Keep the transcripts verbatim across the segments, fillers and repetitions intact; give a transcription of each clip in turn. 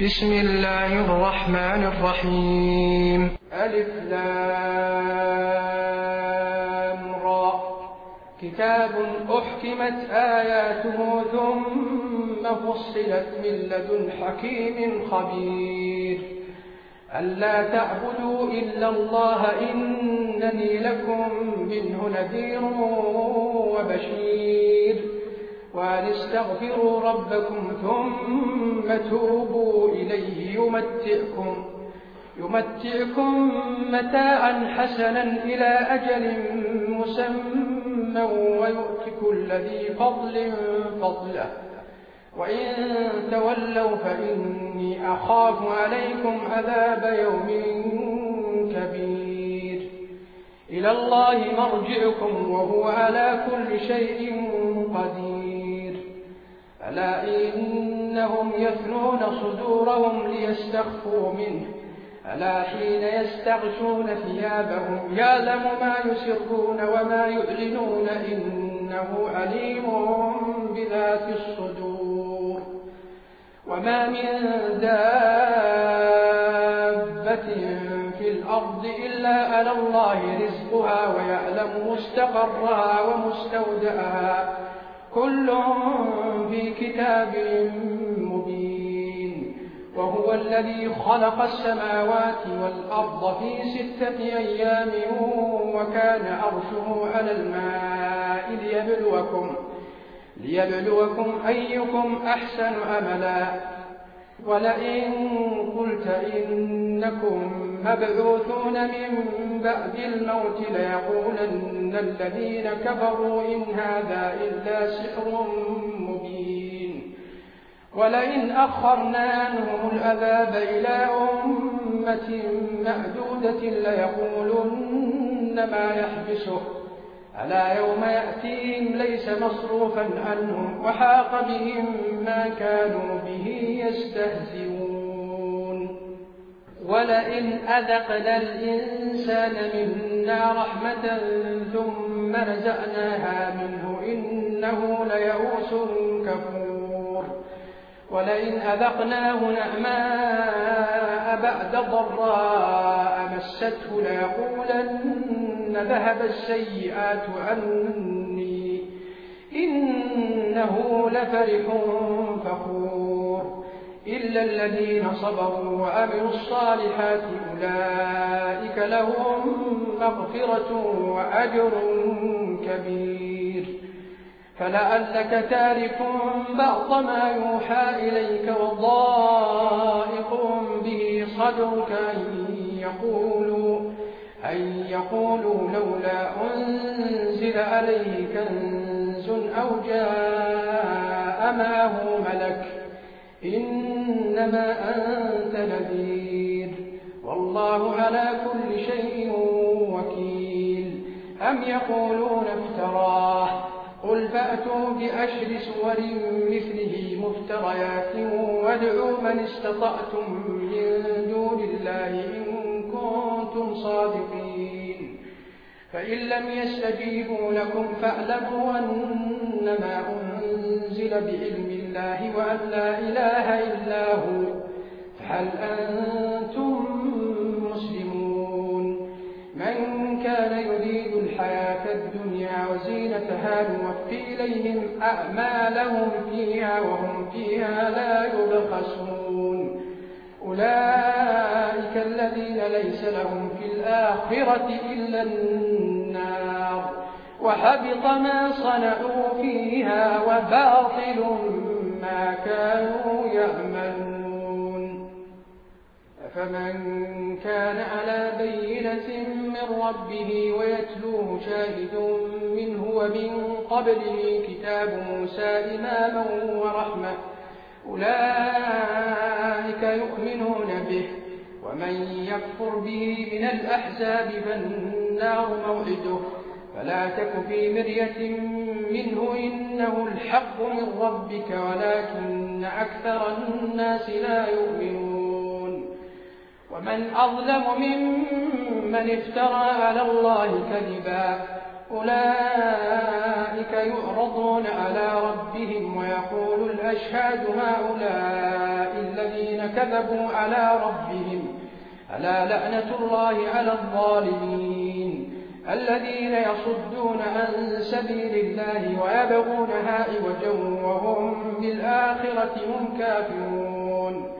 بسم الله الرحمن الرحيم. ألف لام را. كتاب أحكمت آياته ثم فصلت من لدن حكيم خبير. ألا تعبدوا إلا الله إنني لكم منه نذير وبشير. وأن استغفروا ربكم ثم توبوا إليه يمتعكم, يمتعكم متاعا حسنا إلى أجل مسمى ويؤت كل ذي فضل فضله. وإن تولوا فإني أخاف عليكم عذاب يوم كبير. إلى الله مرجعكم وهو على كل شيء قدير. ألا إنهم يثنون صدورهم ليستخفوا منه. ألا حين يستغشون ثيابهم يعلم ما يسرون وما يعلنون إنه عليم بذات الصدور. وما من دابة في الأرض إلا على الله رزقها ويعلم مستقرها ومستودعها كل في كتاب مبين. وهو الذي خلق السماوات والأرض في ستة أيام وكان عرشه على الماء ليبلوكم, ليبلوكم أيكم أحسن أملا. ولئن قلت إنكم مبعوثون من بعد الموت ليقولن الذين كفروا إن هذا إلا سحر مبين. ولئن أخرنا عنهم العذاب إلى أمة معدودة ليقولن ما يحبسه. ألا يوم يأتيهم ليس مصروفا عنهم وحاق بهم ما كانوا به يستهزئون. ولئن أذقنا الإنسان منا رحمة ثم نزعناها منه إنه ليئوس كفور. ولئن أذقناه نعماء بعد ضراء مسته ليقولن ذهب السيئات عني إنه لفرح فخور. إلا الذين صبروا وعملوا الصالحات أولئك لهم مغفرة وأجر كبير. فلعلك تارك بعض ما يوحى إليك وضائق به صدرك أن يقولوا, أن يقولوا لولا أنزل عليه كنز أو جاء معه ملك إنما أنت نذير والله على كل شيء وكيل. أم يقولون افتراه قل فأتوا بأشر سور مثله مفتريات وادعوا من استطعتم من دون الله إن كنتم صادقين. فإن لم يستجيبوا لكم فاعلموا أنما أنزل بعلم الله وأن لا إله إلا هو. فهل أنتم مسلمون؟ من كان يريد الحياة الدنيا وزينتها نوفي إليهم أعمالهم فيها وهم فيها لا يبخسون. أولئك الذين ليس لهم في الآخرة إلا النار وحبط ما صنعوا فيها وباطل ما كانوا يعملون. فمن كان على بينة من ربه ويتلوه شاهد منه ومن قبله كتاب موسى إماما ورحمة أولئك يؤمنون به. ومن يكفر به من الأحزاب فالنار موعده. فلا تك في مرية منه إنه الحق من ربك ولكن أكثر الناس لا يؤمنون. ومن أظلم ممن افترى على الله كذبا أولئك يعرضون على ربهم ويقول الأشهاد هؤلاء الذين كذبوا على ربهم ألا لعنة الله على الظالمين الذين يصدون عن سبيل الله ويبغونها عوجا وهم بالآخرة هم كافرون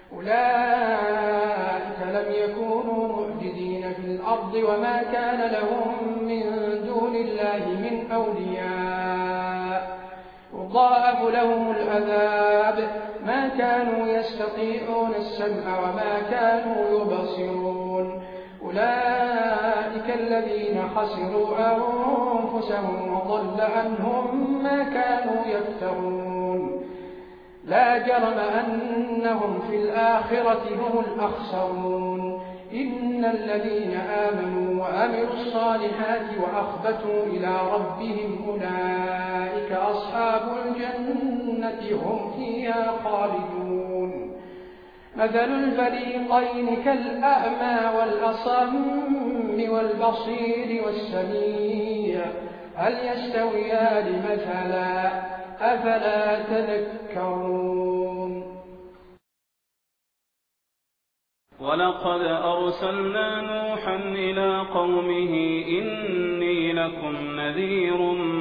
أولئك لم يكونوا معجزين في الأرض وما كان لهم من دون الله من أولياء يضاعف لهم العذاب ما كانوا يستطيعون السمع وما كانوا يبصرون أولئك الذين خسروا أنفسهم وضل عنهم ما كانوا يفترون لا جرم أنهم في الآخرة هم الأخسرون إن الذين آمنوا وعملوا الصالحات وأخبتوا إلى ربهم أولئك أصحاب الجنة هم فيها خالدون مثل الفريقين كالأعمى والأصم والبصير والسميع هل يستويان مثلا أفلا تذكرون ولقد أرسلنا نوحا إلى قومه إني لكم نذير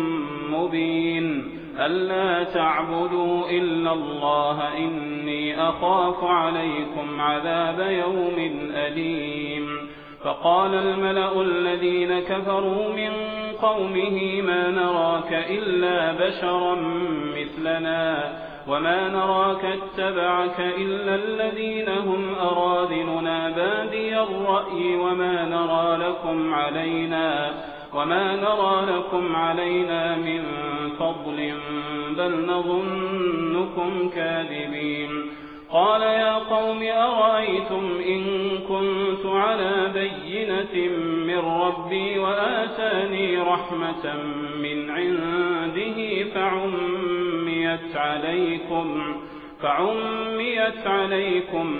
مبين ألا تعبدوا إلا الله إني أخاف عليكم عذاب يوم أليم فقال الملأ الذين كفروا من قومه ما نراك إلا بشرا مثلنا وما نراك اتبعك إلا الذين هم أراذلنا بادي الرأي وما نرى لكم علينا وما نرى لكم علينا من فضل بل نظنكم كاذبين قال يا قوم أرأيتم إن كنت على بينة من ربي وآتاني رحمة من عنده فعميت عليكم فعميت عليكم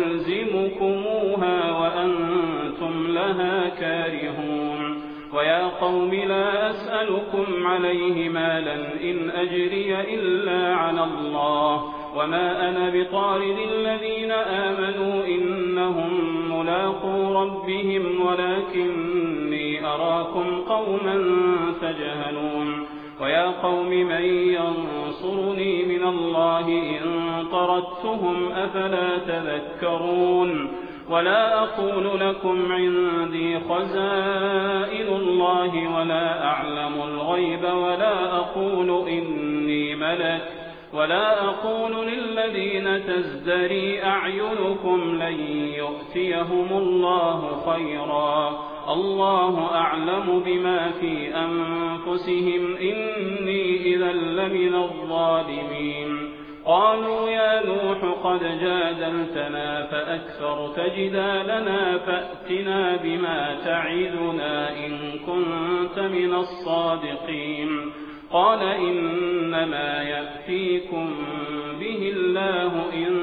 أنلزمكموها وأنتم لها كارهون ويا قوم لا أسألكم عليه مالا إن أجري إلا على الله وما أنا بطارد الذين آمنوا إنهم ملاقو ربهم ولكني أراكم قوما تجهلون ويا قوم من ينصرني من الله إن طردتهم أفلا تذكرون ولا أقول لكم عندي خزائن الله ولا أعلم الغيب ولا أقول إني ملك ولا أقول للذين تزدري أعينكم لن يؤتيهم الله خيرا الله أعلم بما في أنفسهم إني إذا لمن الظالمين قالوا يا نوح قد جادلتنا فأكثرت جدالنا فأتنا بما تعدنا إن كنت من الصادقين قال إنما يأتيكم به الله إن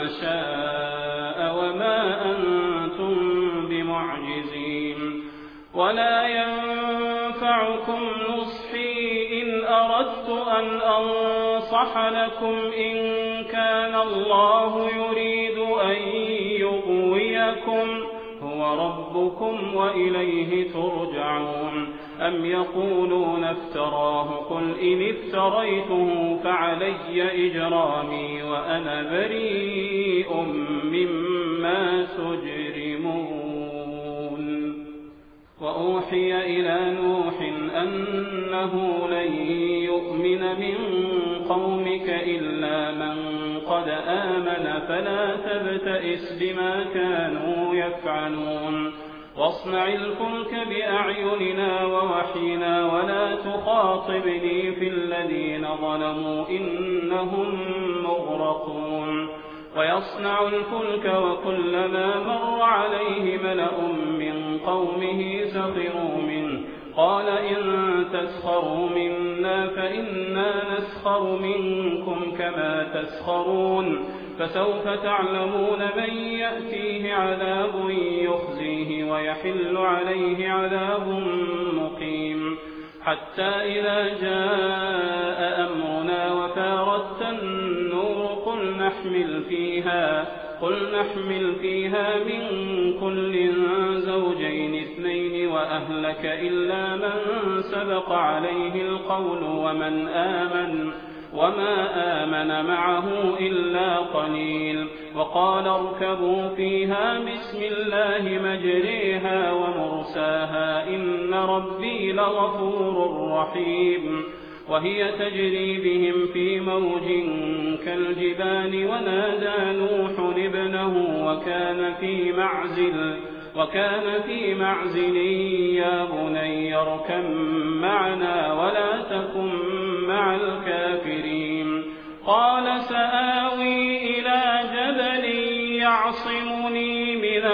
شاء وما أنتم بمعجزين ولا ينفعكم نصحي إن أردت أن أنصح لكم إن كان الله يريد أن يغويكم هو ربكم وإليه ترجعون أم يقولون افتراه قل إن افتريته فعلي إجرامي وأنا بريء مما تجرمون وأوحي إلى نوح أنه لن يؤمن من قومك إلا من قد آمن فلا تبتئس بما كانوا يفعلون واصنع الفلك بأعيننا ووحينا ولا تخاطبني في الذين ظلموا إنهم مغرقون ويصنع الفلك وكلما مر عليه ملأ من قومه سخروا منه قال إن تسخروا منا فإنا نسخر منكم كما تسخرون فسوف تعلمون من يأتيه عذاب يخزيه ويحل عليه عذاب مقيم حتى إذا جاء أمرنا وفارت النور قل نحمل فيها قل نحمل فيها من كل زوجين اثنين وأهلك إلا من سبق عليه القول ومن آمن وما آمن معه إلا قليل وقال اركبوا فيها بسم الله مجريها ومرساها إن ربي لغفور رحيم وهي تجري بهم في موج كالجبال ونادى نوح ابنه وكان في معزل وكان في معزل يا بني اركب معنا ولا تكن مع الكافرين قال سآوي إلى جبل يعصمني من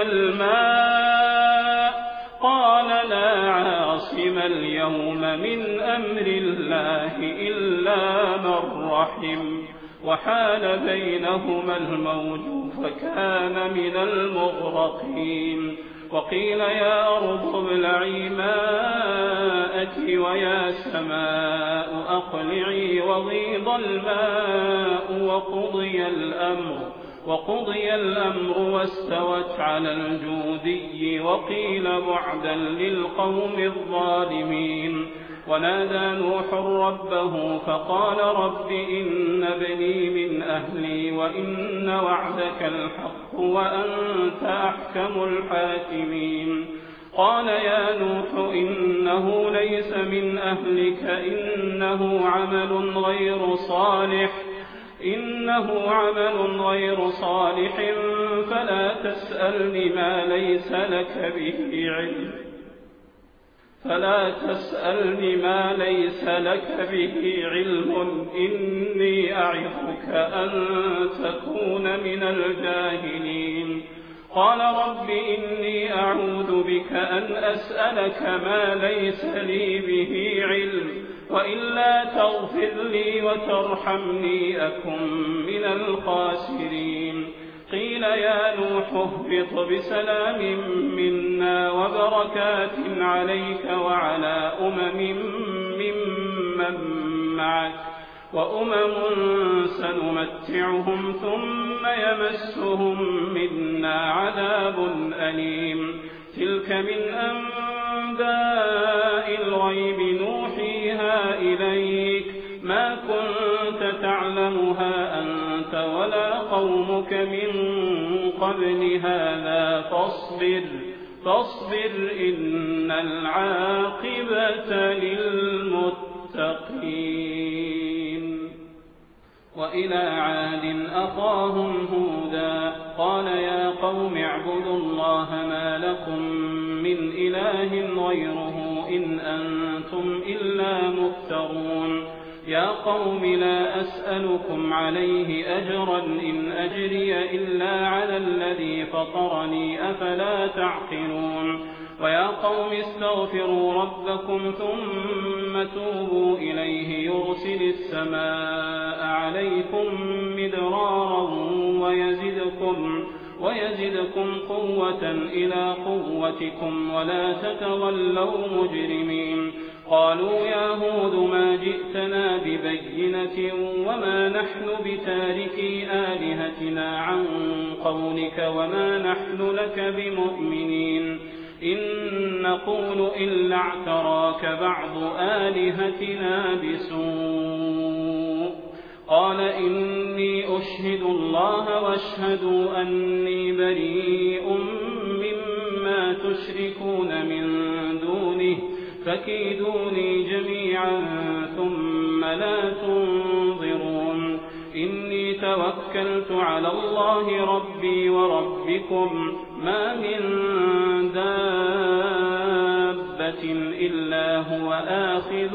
الماء قال لا عاصم اليوم من أمر الله إلا من رحم وحال بينهما الموج فكان من المغرقين وقيل يا أرض ابلعي ماءك ويا سماء أقلعي وغيض الماء وقضي الأمر وقضي الأمر واستوت على الجودي وقيل بعدا للقوم الظالمين ونادى نوح ربه فقال رب إن ابني من أهلي وإن وعدك الحق وأنت أحكم الحاكمين قال يا نوح إنه ليس من أهلك إنه عمل غير صالح إنه عمل غير صالح فلا تسألني ما ليس لك به علم فلا تسألني ما ليس لك به علم إني أعظك أن تكون من الجاهلين قال رب إني أعوذ بك أن أسألك ما ليس لي به علم وإلا تغفر لي وترحمني أكن من الخاسرين قيل يا نوح اهبط بسلام منا وبركات عليك وعلى أمم ممن معك وأمم سنمتعهم ثم يمسهم منا عذاب أليم تلك من أنباء الغيب نوحيها إليك ما كنت تعلمها أنت ولا قومك من قبل هذا فاصبر فاصبر إن العاقبة للمتقين وإلى عاد أخاهم هودا قال يا قوم اعبدوا الله ما لكم من إله غيره إن أنتم إلا مفترون يا قوم لا أسألكم عليه أجرا إن أجري إلا على الذي فطرني أفلا تعقلون ويا قوم استغفروا ربكم ثم توبوا إليه يرسل السماء عليكم مدرارا ويزدكم ويزدكم قوة إلى قوتكم ولا تتولوا مجرمين قالوا يا هود ما جئتنا ببينة وما نحن بتاركي آلهتنا عن قولك وما نحن لك بمؤمنين إن نقول إلا اعتراك بعض آلهتنا بسوء قال إني أشهد الله واشهدوا أني بريء مما تشركون من دونه فكيدوني جميعا ثم لا تنظرون إني توكلت على الله ربي وربكم ما من دابة إلا هو آخذ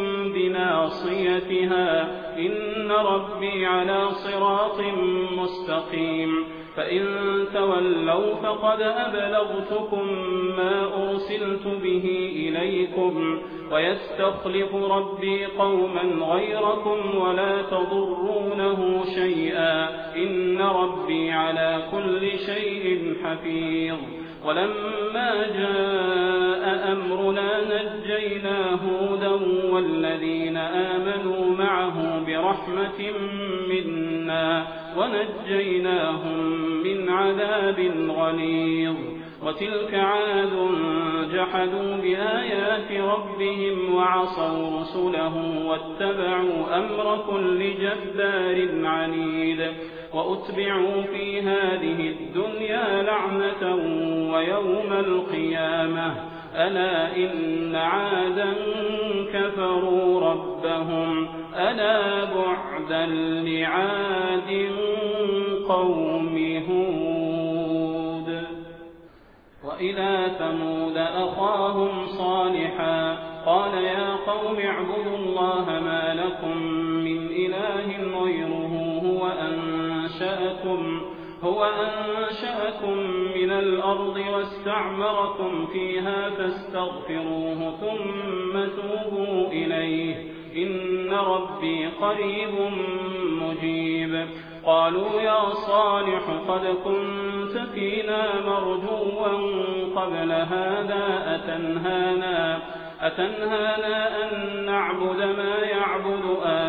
بناصيتها إن ربي على صراط مستقيم فإن تولوا فقد أبلغتكم ما أرسلت به إليكم ويستخلف ربي قوما غيركم ولا تضرونه شيئا إن ربي على كل شيء حفيظ ولما جاء أمرنا نجينا هودا والذين آمنوا معه برحمة منا ونجيناهم من عذاب غليظ وتلك عاد جحدوا بآيات ربهم وعصوا رسله واتبعوا أمر كل جبار عنيد وأتبعوا في هذه الدنيا لعنة ويوم القيامة ألا إن عادا كفروا ربهم ألا بعدا لعاد قوم هود وإلى ثمود أخاهم صالحا قال يا قوم اعبدوا الله ما لكم من إله غيره هو أنشأكم هو أنشأكم من الأرض واستعمركم فيها فاستغفروه ثم توبوا إليه إن ربي قريب مجيب قالوا يا صالح قد كنت فينا مرجوا قبل هذا أتنهانا, أتنهانا أن نعبد ما يعبد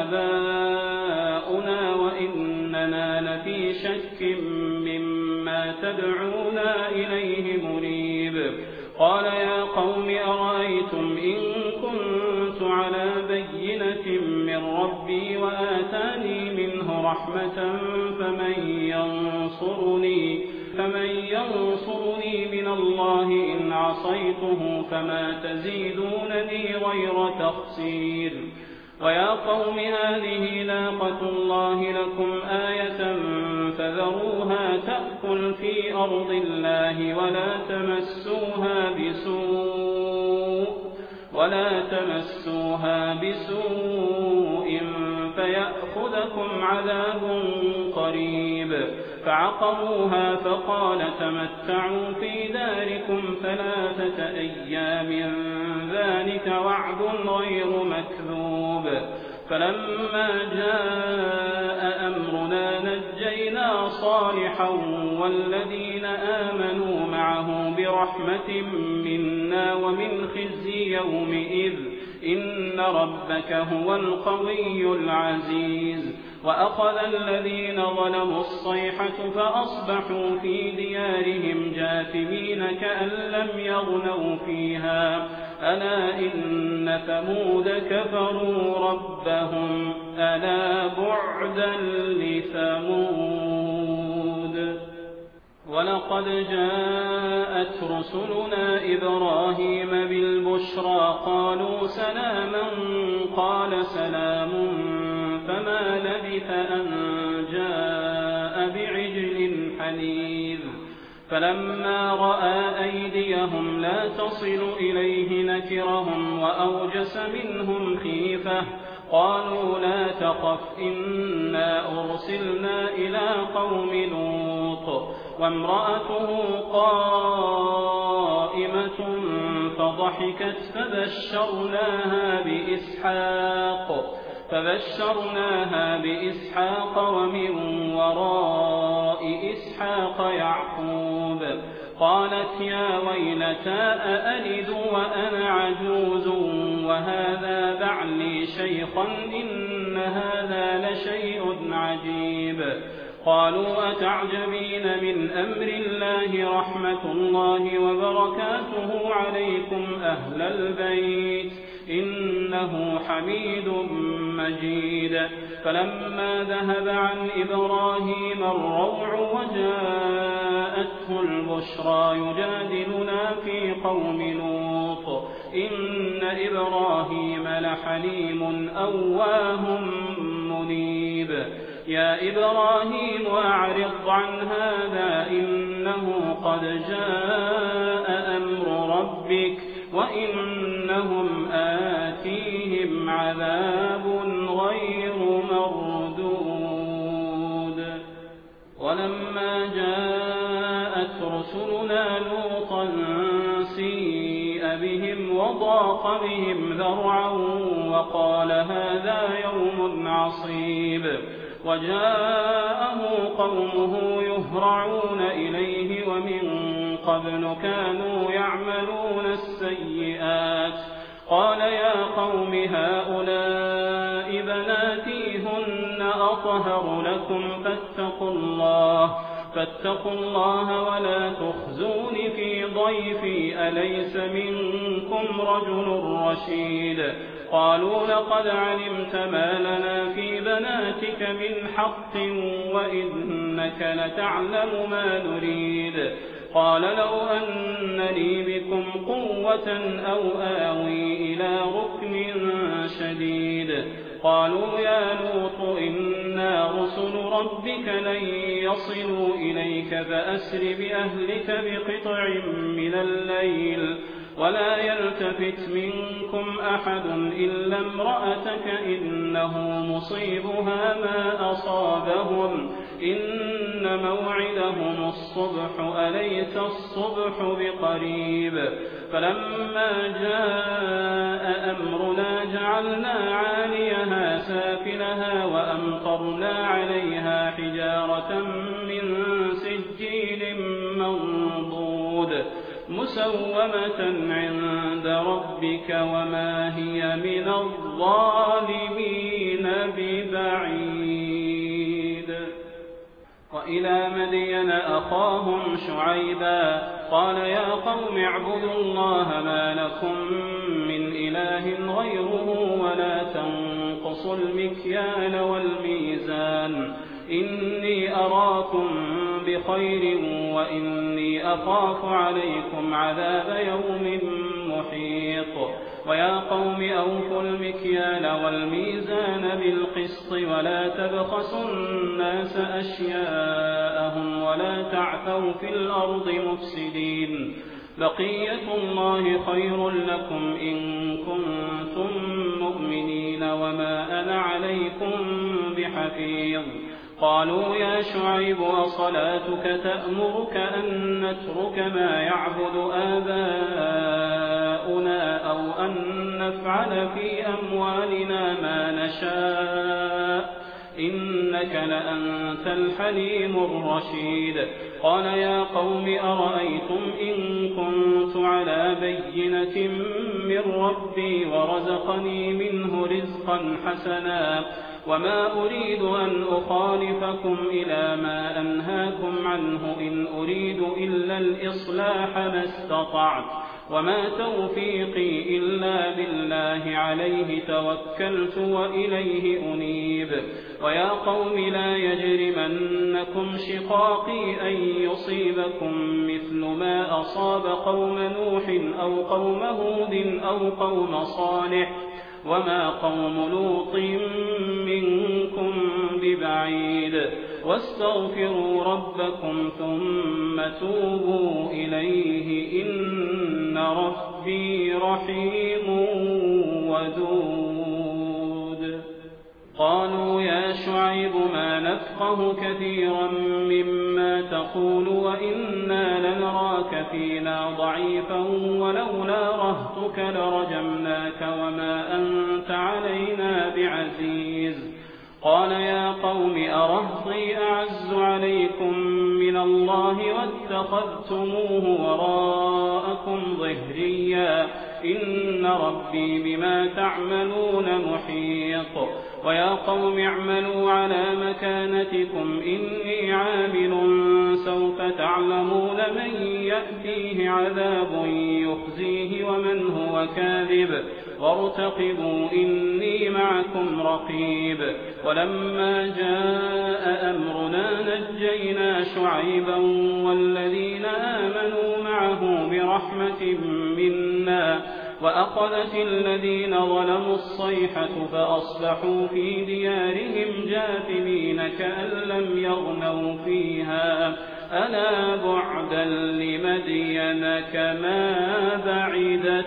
آباؤنا وإننا لفي شك مما تدعونا إليه مريب قال يا قوم أرأيتم إن كنت على بينة من ربي وآتاني منه رحمة فمن ينصرني, فمن ينصرني من الله إن عصيته فما تزيدونني غير تخسير ويا قوم هذه ناقة الله لكم آية فذروها تأكل في أرض الله ولا تمسوها بسوء ولا تمسوها بسوء فيأخذكم عذاب قريب فعقروها فقال تمتعوا في داركم ثلاثة أيام ذلك وعد غير مكذوب فلما جاء أمرنا نجينا صالحا والذين آمنوا معه برحمة منا ومن خزي يومئذ إن ربك هو القوي العزيز وأخذ الذين ظلموا الصيحة فأصبحوا في ديارهم جاثمين كأن لم يغنوا فيها ألا إن ثمود كفروا ربهم ألا بعدا لثمود ولقد جاءت رسلنا إبراهيم بالبشرى قالوا سلاما قال سلام فما لبث أن جاء بعجل حنيذ فلما رأى أيديهم لا تصل إليه نكرهم وأوجس منهم خيفة قالوا لا تخف إنا أرسلنا إلى قوم لوط وامرأته قائمة فضحكت فبشرناها بإسحاق فبشرناها بإسحاق ومن وراء إسحاق يعقوب قالت يا ويلتى أألد وأنا عجوز وهذا بعلي شيخا إن هذا لشيء عجيب قالوا أتعجبين من أمر الله رحمة الله وبركاته عليكم أهل البيت إنه حميد مجيد فلما ذهب عن إبراهيم الروع وجاءته البشرى يجادلنا في قوم لوط إن إبراهيم لحليم أواه منيب يا إبراهيم أعرض عن هذا إنه قد جاء أمر ربك وإنهم آتيهم عذاب غير مردود ولما جاءت رسلنا لوطا سيء بهم وضاق بهم ذرعا وقال هذا يوم عصيب وجاءه قومه يهرعون إليه ومن قبل كانوا يعملون السيئات. قال يا قوم هؤلاء بناتي هن أطهر لكم فاتقوا الله فاتقوا الله ولا تخزون في ضيفي أليس منكم رجل رشيد. قالوا لقد علمت ما لنا في بناتك من حق وإنك لتعلم ما نريد. قال لو أن لي بكم قوة أو آوي إلى ركن شديد. قالوا يا لوط إنا رسل ربك لن يصلوا إليك فأسر بأهلك بقطع من الليل ولا يلتفت منكم أحد إلا امرأتك إنه مصيبها ما أصابهم إن موعدهم الصبح أليس الصبح بقريب. فلما جاء أمرنا جعلنا عاليها سافلها وأمطرنا عليها حجارة من سجيل منضود مسومة عند ربك وما هي من الظالمين ببعيد. وإلى مدين أخاهم شعيبا قال يا قوم اعبدوا الله ما لكم من إله غيره ولا تنقصوا المكيال والميزان إني أراكم بخير وإني أخاف عليكم عذاب يوم محيط. ويا قوم أوفوا المكيال والميزان بالقسط ولا تبخسوا الناس أشياءهم ولا تعثوا في الأرض مفسدين. بقية الله خير لكم إن كنتم مؤمنين وما أنا عليكم بحفيظ. قالوا يا شعيب وصلاتك تأمرك أن نترك ما يعبد آباؤنا أو أن نفعل في أموالنا ما نشاء إنك لأنت الحليم الرشيد. قال يا قوم أرأيتم إن كنت على بينة من ربي ورزقني منه رزقا حسنا وما أريد أن أخالفكم إلى ما أنهاكم عنه إن أريد إلا الإصلاح ما استطعت وما توفيقي إلا بالله عليه توكلت وإليه أنيب. ويا قوم لا يجرمنكم شقاقي أن يصيبكم مثل ما أصاب قوم نوح أو قوم هود أو قوم صالح وما قوم لوط منكم ببعيد. واستغفروا ربكم ثم توبوا إليه إن ربي رحيم ودود. قالوا يا شعيب ما نفقه كثيرا مما تقول وإنا لنراك فينا ضعيفا ولولا رهتك لرجمناك وما أنت علينا بعزيز. قال يا قوم أرهطي أعز عليكم من الله واتخذتموه وراءكم ظهريا إن ربي بما تعملون محيط. ويا قوم اعملوا على مكانتكم إني عامل سوف تعلمون من يأتيه عذاب يخزيه ومن هو كاذب وارتقبوا إني معكم رقيب. ولما جاء أمرنا نجينا شعيبا والذين آمنوا معه برحمة منا وأخذت الذين ظلموا الصيحة فأصبحوا في ديارهم جاثمين كأن لم يغنوا فيها ألا بعدا لمدين كما بعدت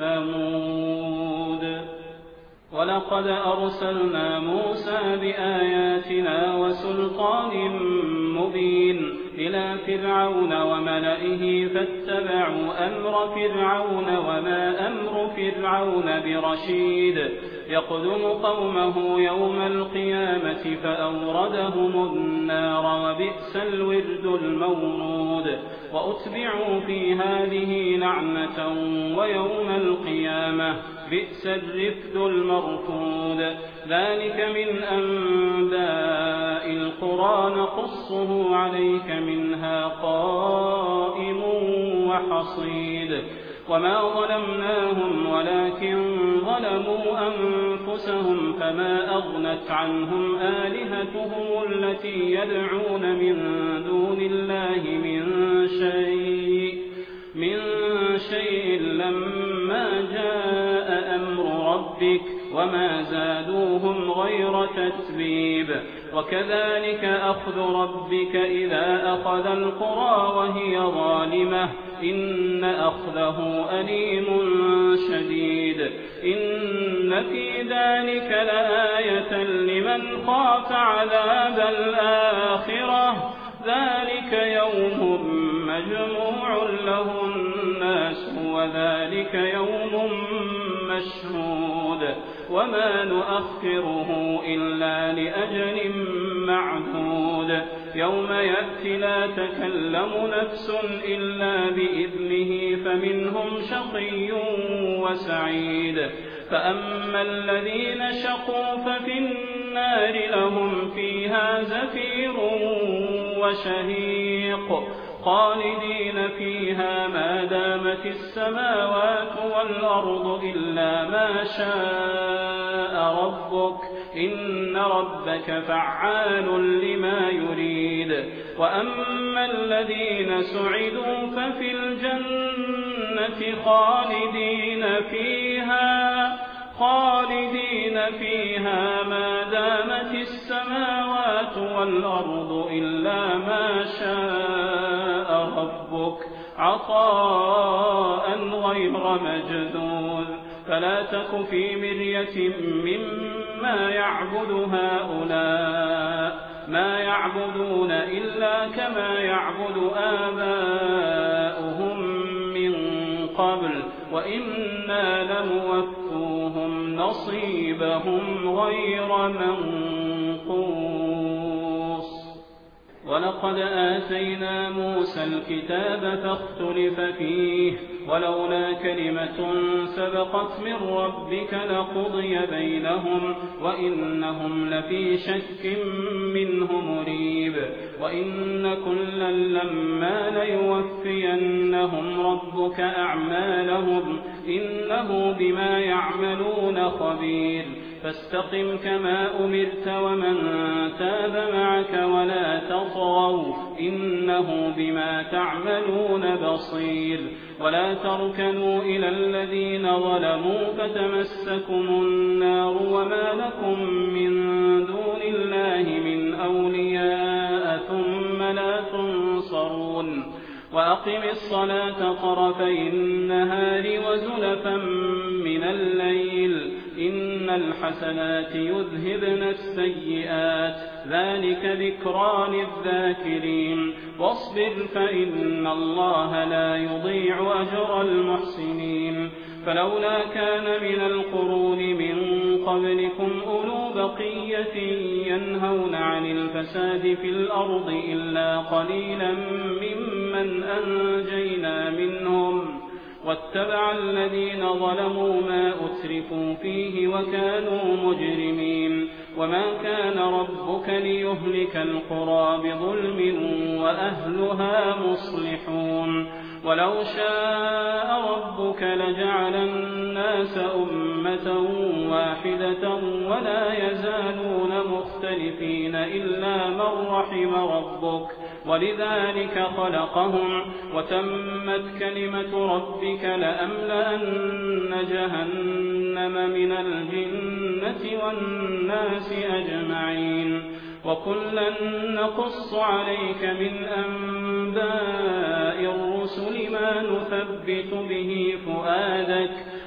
ثمود. ولقد أرسلنا موسى بآياتنا وسلطان مبين إلى فرعون وملئه فاتبعوا أمر فرعون وما أمر فرعون برشيد. يقدم قومه يوم القيامة فأوردهم النار وبئس الورد المورود وأتبعوا في هذه لعنة ويوم القيامة بئس الرفد المرفود ذلك من أنباء القرى نقصه عليك منها قائم وحصيد وما ظلمناهم ولكن ظلموا أنفسهم فما أغنت عنهم آلهتهم التي يدعون من دون الله من شيء من شيء لما جاء أمر ربك وما زادوهم غير تتبيب وكذلك أخذ ربك إذا أخذ القرى وهي ظالمة إن أخذه أليم شديد إن في ذلك لآية لمن خاف عذاب الآخرة ذلك يوم مجموع له الناس وذلك يوم مشهود وما نؤخره إلا لأجل معدود يوم يأتي لا تكلم نفس إلا بإذنه فمنهم شقي وسعيد فأما الذين شقوا ففي النار لهم فيها زفير وشهيق خالدين فيها ما دامت السماوات والأرض إلا ما شاء ربك إن ربك فعال لما يريد وأما الذين سعدوا ففي الجنة خالدين فيها خالدين فيها ما دامت السماوات والأرض إلا ما شاء ربك عطاء غير مجذوذ فلا تك في مرية مما يعبد هؤلاء ما يعبدون إلا كما يعبد آباؤهم من قبل وإنا لموفوهم نصيبهم غير منقوص ولقد آتينا موسى الكتاب فاختلف فيه ولولا كلمة سبقت من ربك لقضي بينهم وإنهم لفي شك منه مريب وإن كلا لما ليوفينهم ربك أعمالهم إنه بما يعملون خبير فاستقم كما أمرت ومن تاب معك ولا تطغوا إنه بما تعملون بصير ولا تركنوا إلى الذين ظلموا فتمسكم النار وما لكم من دون الله من أولياء ثم لا تنصرون وأقم الصلاة طرفي النهار وزلفا من الليل إن الحسنات يذهبن السيئات ذلك ذكرى للذاكرين واصبر فإن الله لا يضيع أجر المحسنين فلولا كان من القرون من قبلكم أولو بقية ينهون عن الفساد في الأرض إلا قليلا ممن أنجينا منهم واتبع الذين ظلموا ما أترفوا فيه وكانوا مجرمين وما كان ربك ليهلك القرى بظلم وأهلها مصلحون ولو شاء ربك لجعل الناس أمة واحدة ولا يزالون مختلفين إلا من رحم ربك ولذلك خلقهم وتمت كلمة ربك لأملأن جهنم من الجنة والناس أجمعين وكلا نقص عليك من أنباء الرسل ما نثبت به فؤادك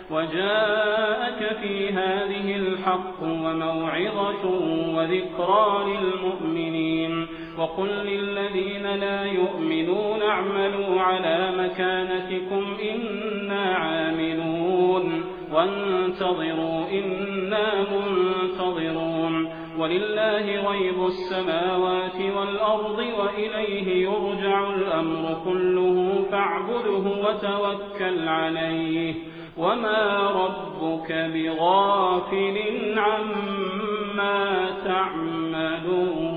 وجاءك في هذه الحق وموعظة وذكرى للمؤمنين وقل للذين لا يؤمنون اعملوا على مكانتكم إنا عاملون وانتظروا إن إنا منتظرون ولله غيب السماوات والأرض وإليه يرجع الأمر كله فاعبده وتوكل عليه وما ربك بغافل عما تعملون.